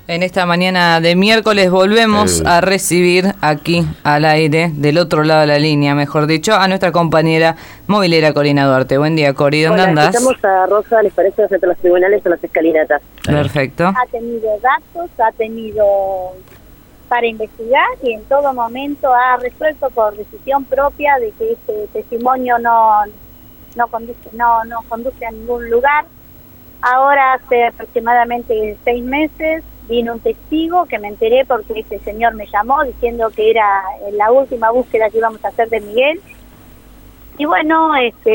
En esta mañana de miércoles volvemos a recibir aquí al aire, del otro lado de la línea, mejor dicho, a nuestra compañera movilera Corina Duarte. Buen día, Cori, ¿dónde andás? Estamos a Rosa, ¿les parece? Frente a los tribunales o las escalinatas. Perfecto. Ha tenido datos, ha tenido para investigar y en todo momento ha resuelto por decisión propia de que este testimonio no conduce a ningún lugar. Ahora hace aproximadamente 6 meses vino un testigo que me enteré porque este señor me llamó diciendo que era la última búsqueda que íbamos a hacer de Miguel. Y bueno,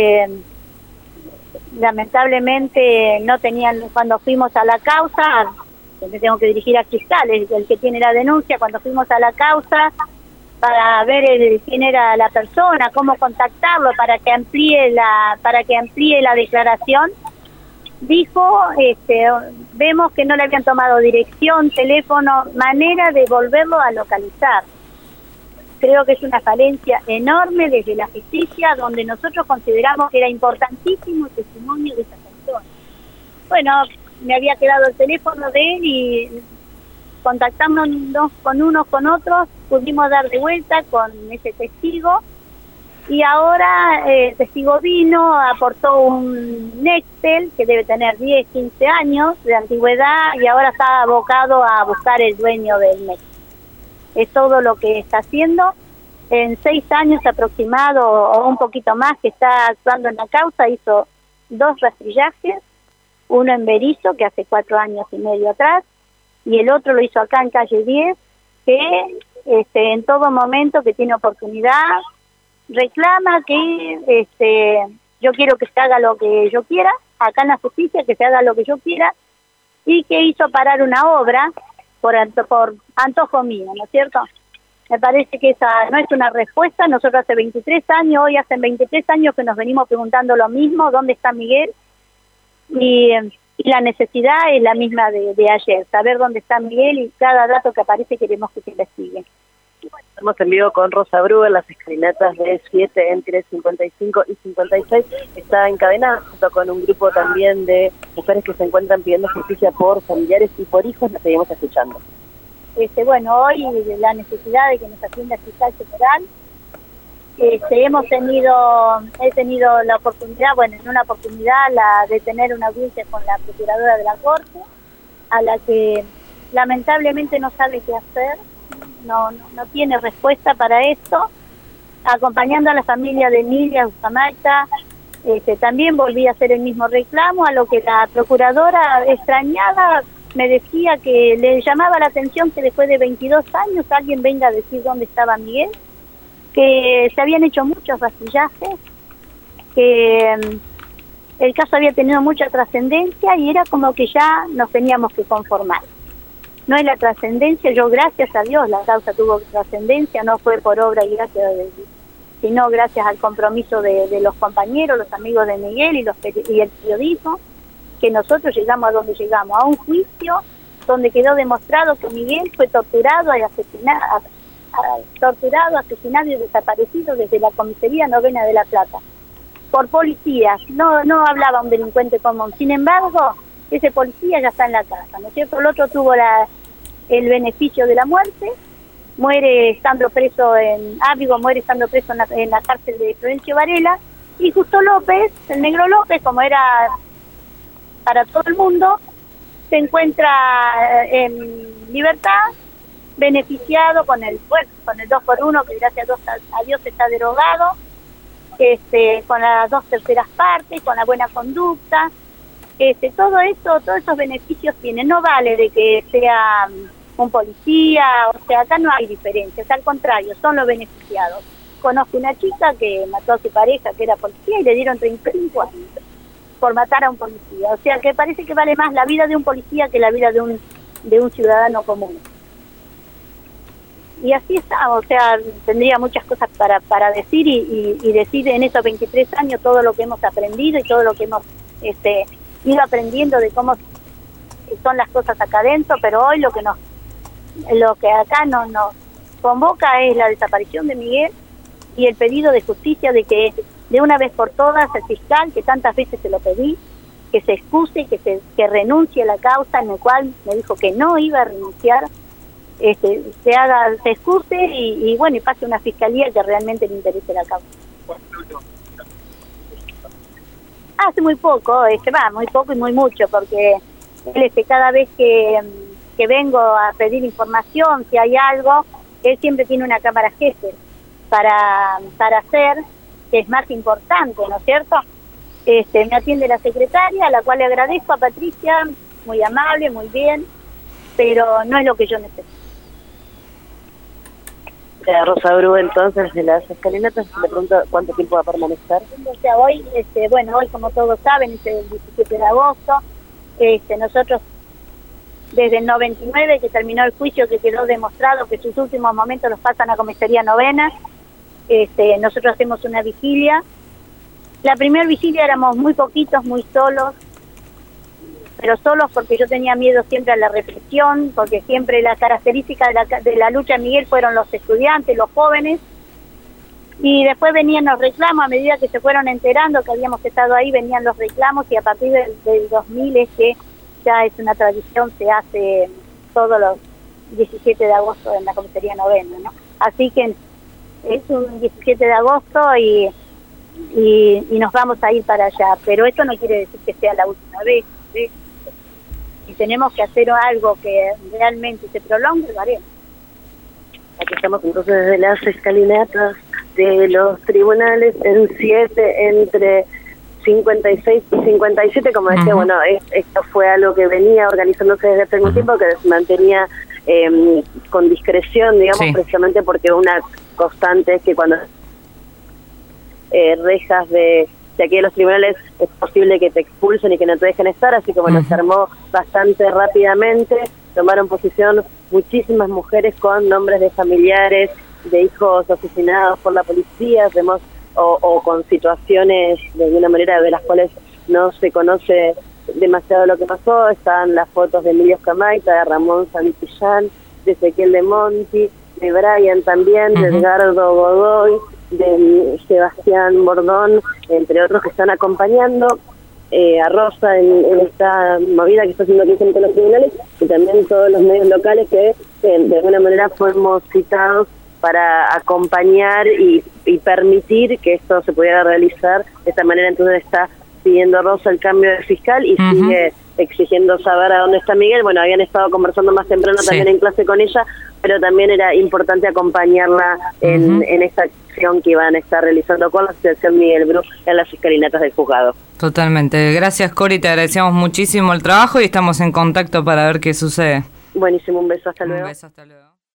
lamentablemente no tenían, cuando fuimos a la causa, me tengo que dirigir a fiscales, el que tiene la denuncia, cuando fuimos a la causa para ver quién era la persona, cómo contactarlo para que amplíe la declaración, dijo, vemos que no le habían tomado dirección, teléfono, manera de volverlo a localizar. Creo que es una falencia enorme desde la justicia, donde nosotros consideramos que era importantísimo el testimonio de esa persona. Bueno, me había quedado el teléfono de él y contactándonos con unos con otros, pudimos dar de vuelta con ese testigo. Y ahora el testigo vino, aportó un Nextel que debe tener 10, 15 años de antigüedad y ahora está abocado a buscar el dueño del Nextel. Es todo lo que está haciendo. En 6 años aproximado o un poquito más que está actuando en la causa, hizo 2 rastrillajes, uno en Berizo, que hace 4 años y medio atrás, y el otro lo hizo acá en calle 10, que en todo momento que tiene oportunidad reclama que yo quiero que se haga lo que yo quiera, acá en la justicia que se haga lo que yo quiera, y que hizo parar una obra por antojo mío, ¿no es cierto? Me parece que esa no es una respuesta. Nosotros hace 23 años, hoy hacen 23 años que nos venimos preguntando lo mismo, ¿dónde está Miguel? Y la necesidad es la misma de ayer, saber dónde está Miguel y cada dato que aparece queremos que se investigue. Hemos en vivo con Rosa Brugger, las escalinatas de 7 entre 55 y 56. Está encadenada junto con un grupo también de mujeres que se encuentran pidiendo justicia por familiares y por hijos. Las seguimos escuchando. Bueno, hoy la necesidad de que nos atienda el fiscal general. He tenido la oportunidad, en una oportunidad de tener una audiencia con la procuradora de la Corte, a la que lamentablemente no sabe qué hacer. No tiene respuesta para esto, acompañando a la familia de Emilia Bustamante. También volví a hacer el mismo reclamo, a lo que la procuradora extrañada me decía que le llamaba la atención que después de 22 años alguien venga a decir dónde estaba Miguel, que se habían hecho muchos rastrillajes, que el caso había tenido mucha trascendencia y era como que ya nos teníamos que conformar. No es la trascendencia, yo gracias a Dios la causa tuvo trascendencia, no fue por obra y gracia, sino gracias al compromiso de los compañeros, los amigos de Miguel y el periodismo, que nosotros llegamos a donde llegamos, a un juicio donde quedó demostrado que Miguel fue torturado y asesinado y desaparecido desde la comisaría Novena de La Plata, por policías. No hablaba un delincuente común, sin embargo, ese policía ya está en la casa, ¿no es cierto? El otro tuvo el beneficio de la muerte, muere estando preso en la cárcel de Florencio Varela, y Justo López, el negro López, como era para todo el mundo, se encuentra en libertad, beneficiado con el 2x1, que gracias a Dios está derogado, con las 2/3 partes, con la buena conducta. Todo eso, todos esos beneficios tienen. No vale de que sea un policía, o sea, acá no hay diferencias, al contrario, son los beneficiados. Conozco una chica que mató a su pareja, que era policía, y le dieron 35 años por matar a un policía. O sea, que parece que vale más la vida de un policía que la vida de un ciudadano común. Y así está, o sea, tendría muchas cosas para decir y decir en estos 23 años todo lo que hemos aprendido y todo lo que hemos ido aprendiendo de cómo son las cosas acá adentro, pero hoy lo que acá nos convoca es la desaparición de Miguel y el pedido de justicia de que de una vez por todas el fiscal, que tantas veces se lo pedí, que se excuse, que renuncie a la causa, en la cual me dijo que no iba a renunciar, se excuse y bueno, y pase a una fiscalía que realmente le interese la causa. Hace muy poco, muy poco y muy mucho, porque él cada vez que vengo a pedir información, si hay algo, él siempre tiene una cámara jefe para hacer, que es más importante, ¿no es cierto? Me atiende la secretaria, a la cual le agradezco, a Patricia, muy amable, muy bien, pero no es lo que yo necesito. Rosa Bru, entonces, de las escalinatas, le pregunto cuánto tiempo va a permanecer. O sea, hoy, hoy como todos saben, es el 17 de agosto, nosotros desde el 99 que terminó el juicio, que quedó demostrado que sus últimos momentos los pasan a comisaría novena, nosotros hacemos una vigilia. La primera vigilia éramos muy poquitos, muy solos, pero solos porque yo tenía miedo siempre a la represión, porque siempre las características de la lucha de Miguel fueron los estudiantes, los jóvenes, y después venían los reclamos. A medida que se fueron enterando que habíamos estado ahí, venían los reclamos, y a partir del 2000 es que ya es una tradición, se hace todos los 17 de agosto en la comisaría novena, ¿no? Así que es un 17 de agosto y nos vamos a ir para allá, pero esto no quiere decir que sea la última vez, ¿sí? Si tenemos que hacer algo que realmente se prolongue, lo haremos. Aquí estamos entonces desde las escalinatas de los tribunales en 7 entre 56 y 57, como decía, bueno, esto fue algo que venía organizándose desde hace algún tiempo, que se mantenía con discreción, digamos, precisamente porque una constante es que cuando rejas de aquí de los tribunales es posible que te expulsen y que no te dejen estar, así que bueno, se armó bastante rápidamente, tomaron posición muchísimas mujeres con nombres de familiares, de hijos asesinados por la policía, o con situaciones de alguna manera de las cuales no se conoce demasiado lo que pasó. Están las fotos de Emilio Scamaita, de Ramón Santillán, de Ezequiel de Monti, de Brian también, de Edgardo Godoy, de Sebastián Bordón, entre otros que están acompañando a Rosa en esta movida que está haciendo aquí con los tribunales, y también todos los medios locales que de alguna manera fuimos citados para acompañar y permitir que esto se pudiera realizar de esta manera. Entonces está pidiendo Rosa el cambio de fiscal y sigue exigiendo saber a dónde está Miguel. Bueno, habían estado conversando más temprano también en clase con ella, pero también era importante acompañarla en esta acción que iban a estar realizando con la Asociación Miguel Bru en las escalinatas del juzgado. Totalmente. Gracias, Cori, te agradecemos muchísimo el trabajo y estamos en contacto para ver qué sucede. Buenísimo, un beso, hasta luego. Un beso, hasta luego.